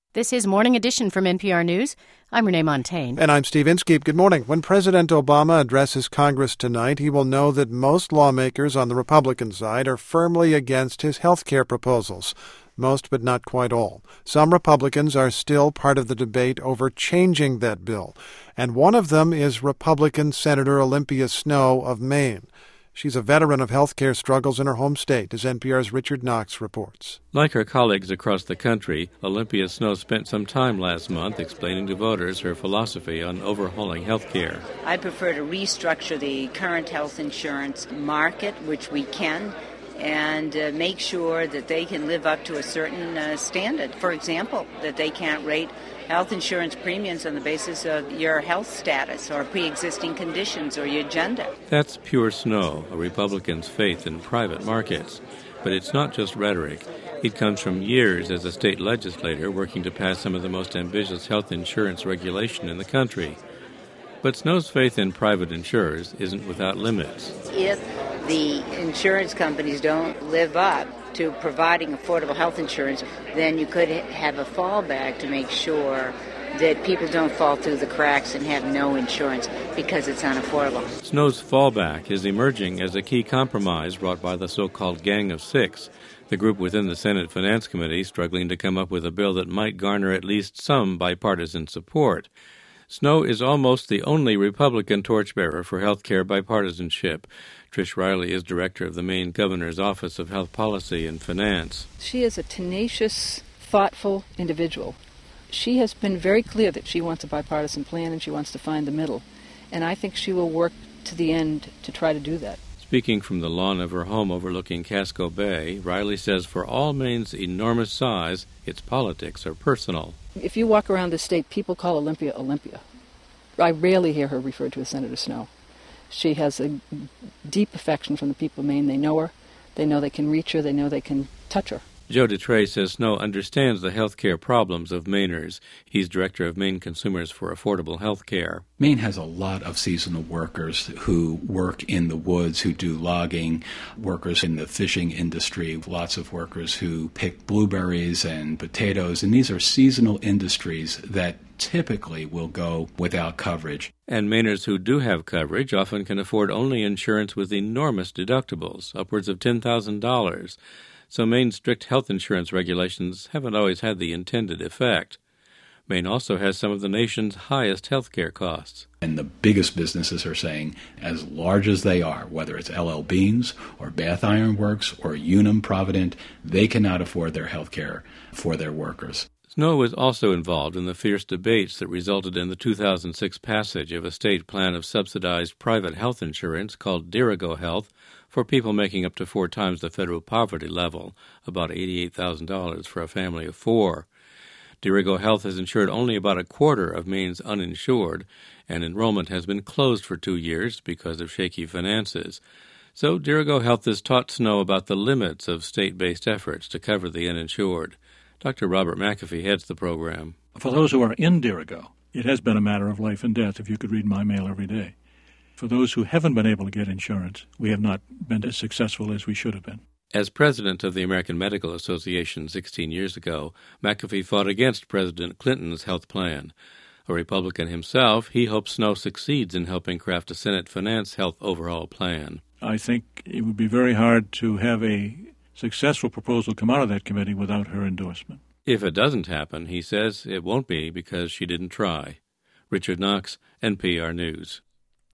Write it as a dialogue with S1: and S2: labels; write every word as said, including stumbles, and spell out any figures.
S1: This is Morning Edition from N P R News. I'm Renee Montaigne.
S2: And I'm Steve Inskeep. Good morning. When President Obama addresses Congress tonight, he will know that most lawmakers on the Republican side are firmly against his health care proposals. Most, but not quite all. Some Republicans are still part of the debate over changing that bill. And one of them is Republican Senator Olympia Snowe of Maine. She's a veteran of health care struggles in her home state, as N P R's Richard Knox reports.
S3: Like her colleagues across the country, Olympia Snowe spent some time last month explaining to voters her philosophy on overhauling health care.
S4: I prefer to restructure the current health insurance market, which we can, and uh, make sure that they can live up to a certain uh, standard. For example, that they can't rate health insurance premiums on the basis of your health status or pre-existing conditions or your gender.
S3: That's pure Snowe, a Republican's faith in private markets. But it's not just rhetoric. It comes from years as a state legislator working to pass some of the most ambitious health insurance regulation in the country. But Snowe's faith in private insurers isn't without limits.
S4: If the insurance companies don't live up to providing affordable health insurance, then you could have a fallback to make sure that people don't fall through the cracks and have no insurance because it's unaffordable.
S3: Snowe's fallback is emerging as a key compromise brought by the so-called Gang of Six, the group within the Senate Finance Committee struggling to come up with a bill that might garner at least some bipartisan support. Snowe is almost the only Republican torchbearer for health care bipartisanship. Trish Riley is director of the Maine Governor's Office of Health Policy and Finance.
S5: She is a tenacious, thoughtful individual. She has been very clear that she wants a bipartisan plan and she wants to find the middle. And I think she will work to the end to try to do that.
S3: Speaking from the lawn of her home overlooking Casco Bay, Riley says for all Maine's enormous size, its politics are personal.
S5: If you walk around the state, people call Olympia Olympia. I rarely hear her referred to as Senator Snowe. She has a deep affection from the people of Maine. They know her. They know they can reach her. They know they can touch her.
S3: Joe Dutray says Snowe understands the health care problems of Mainers. He's director of Maine Consumers for Affordable Health Care.
S6: Maine has a lot of seasonal workers who work in the woods, who do logging, workers in the fishing industry, lots of workers who pick blueberries and potatoes, and these are seasonal industries that typically will go without coverage.
S3: And Mainers who do have coverage often can afford only insurance with enormous deductibles, upwards of ten thousand dollars. So Maine's strict health insurance regulations haven't always had the intended effect. Maine also has some of the nation's highest health care costs.
S6: And the biggest businesses are saying, as large as they are, whether it's L L Beans or Bath Iron Works or Unum Provident, they cannot afford their health care for their workers.
S3: Snowe was also involved in the fierce debates that resulted in the two thousand six passage of a state plan of subsidized private health insurance called Dirigo Health for people making up to four times the federal poverty level, about eighty-eight thousand dollars for a family of four. Dirigo Health has insured only about a quarter of Maine's uninsured, and enrollment has been closed for two years because of shaky finances. So Dirigo Health has taught Snowe about the limits of state-based efforts to cover the uninsured. Doctor Robert McAfee heads the program.
S7: For those who are in Dirigo, it has been a matter of life and death if you could read my mail every day. For those who haven't been able to get insurance, we have not been as successful as we should have been.
S3: As president of the American Medical Association sixteen years ago, McAfee fought against President Clinton's health plan. A Republican himself, he hopes Snowe succeeds in helping craft a Senate Finance health overhaul plan.
S7: I think it would be very hard to have a successful proposal come out of that committee without her endorsement.
S3: If it doesn't happen, he says, it won't be because she didn't try. Richard Knox, N P R News.